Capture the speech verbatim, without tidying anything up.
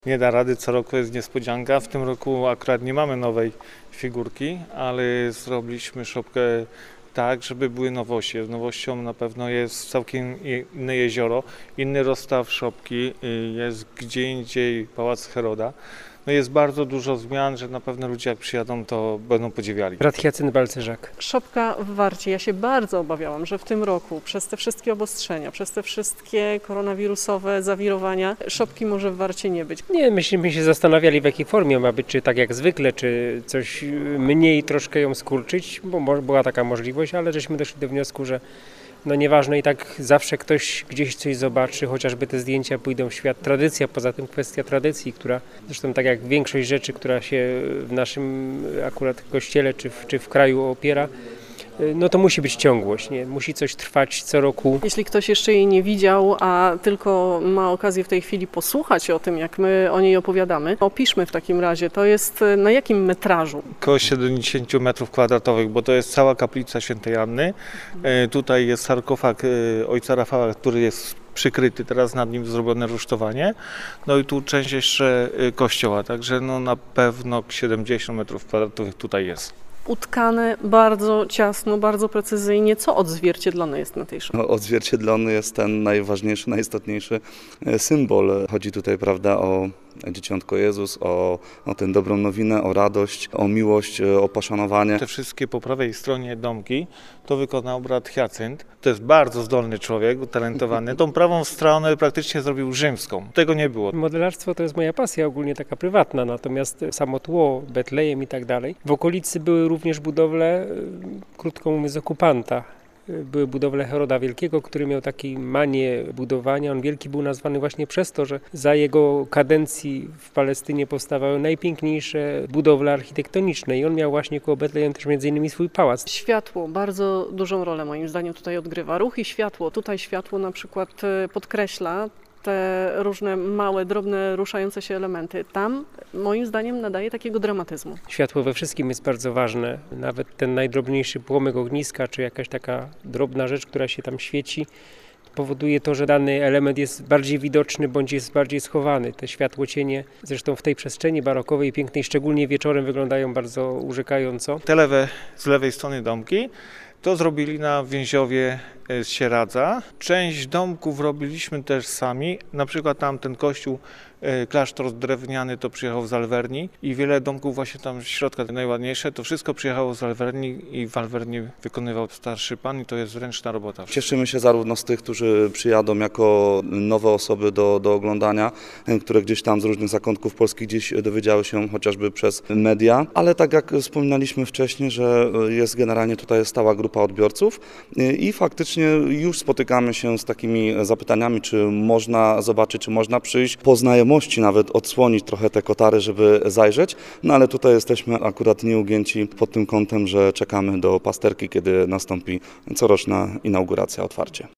Nie da rady, co roku jest niespodzianka. W tym roku akurat nie mamy nowej figurki, ale zrobiliśmy szopkę tak, żeby były nowości. Nowością na pewno jest całkiem inne jezioro, inny rozstaw szopki, jest gdzie indziej Pałac Heroda. No jest bardzo dużo zmian, że na pewno ludzie jak przyjadą, to będą podziwiali. Brat Hiacynt Balcerzak. Szopka w Warcie. Ja się bardzo obawiałam, że w tym roku przez te wszystkie obostrzenia, przez te wszystkie koronawirusowe zawirowania szopki może w Warcie nie być. Nie, myśmy się zastanawiali, w jakiej formie ma być, czy tak jak zwykle, czy coś mniej troszkę ją skurczyć, bo była taka możliwość, ale żeśmy doszli do wniosku, że no nieważne, i tak zawsze ktoś gdzieś coś zobaczy, chociażby te zdjęcia pójdą w świat. Tradycja, poza tym kwestia tradycji, która zresztą tak jak większość rzeczy, która się w naszym akurat kościele czy w, czy w kraju opiera, no to musi być ciągłość, nie? Musi coś trwać co roku. Jeśli ktoś jeszcze jej nie widział, a tylko ma okazję w tej chwili posłuchać o tym, jak my o niej opowiadamy, opiszmy w takim razie, to jest na jakim metrażu? Około siedemdziesiąt metrów kwadratowych, bo to jest cała kaplica Świętej Anny. E, tutaj jest sarkofag e, ojca Rafała, który jest przykryty, teraz nad nim zrobione rusztowanie. No i tu część jeszcze e, kościoła, także no na pewno siedemdziesiąt metrów kwadratowych tutaj jest. Utkane bardzo ciasno, bardzo precyzyjnie. Co odzwierciedlone jest na tej szopce? No, odzwierciedlony jest ten najważniejszy, najistotniejszy symbol. Chodzi tutaj, prawda, o Dzieciątko Jezus, o, o tę dobrą nowinę, o radość, o miłość, o poszanowanie. Te wszystkie po prawej stronie domki to wykonał brat Hiacynt. To jest bardzo zdolny człowiek, utalentowany. Tą prawą stronę praktycznie zrobił rzymską. Tego nie było. Modelarstwo to jest moja pasja, ogólnie taka prywatna, natomiast samo tło, Betlejem i tak dalej. W okolicy były również budowle, krótko mówiąc, okupanta. Były budowle Heroda Wielkiego, który miał taką manię budowania. On wielki był nazwany właśnie przez to, że za jego kadencji w Palestynie powstawały najpiękniejsze budowle architektoniczne i on miał właśnie koło Betlejem też między innymi swój pałac. Światło bardzo dużą rolę moim zdaniem tutaj odgrywa. Ruch i światło. Tutaj światło na przykład podkreśla te różne małe, drobne, ruszające się elementy. Tam moim zdaniem nadaje takiego dramatyzmu. Światło we wszystkim jest bardzo ważne. Nawet ten najdrobniejszy płomyk ogniska, czy jakaś taka drobna rzecz, która się tam świeci, powoduje to, że dany element jest bardziej widoczny bądź jest bardziej schowany. Te światłocienie zresztą w tej przestrzeni barokowej, pięknej, szczególnie wieczorem, wyglądają bardzo urzekająco. Te lewe, z lewej strony domki to zrobili na Więziowie z Sieradza. Część domków robiliśmy też sami, na przykład tam ten kościół, klasztor drewniany to przyjechał z Alverni i wiele domków właśnie tam z środka najładniejsze, to wszystko przyjechało z Alverni i w Alverni wykonywał starszy pan i to jest ręczna robota. Cieszymy się zarówno z tych, którzy przyjadą jako nowe osoby do, do oglądania, które gdzieś tam z różnych zakątków Polski gdzieś dowiedziały się chociażby przez media, ale tak jak wspominaliśmy wcześniej, że jest generalnie tutaj stała grupa odbiorców i faktycznie już spotykamy się z takimi zapytaniami, czy można zobaczyć, czy można przyjść po znajomości, nawet odsłonić trochę te kotary, żeby zajrzeć, no ale tutaj jesteśmy akurat nieugięci pod tym kątem, że czekamy do pasterki, kiedy nastąpi coroczna inauguracja, otwarcie.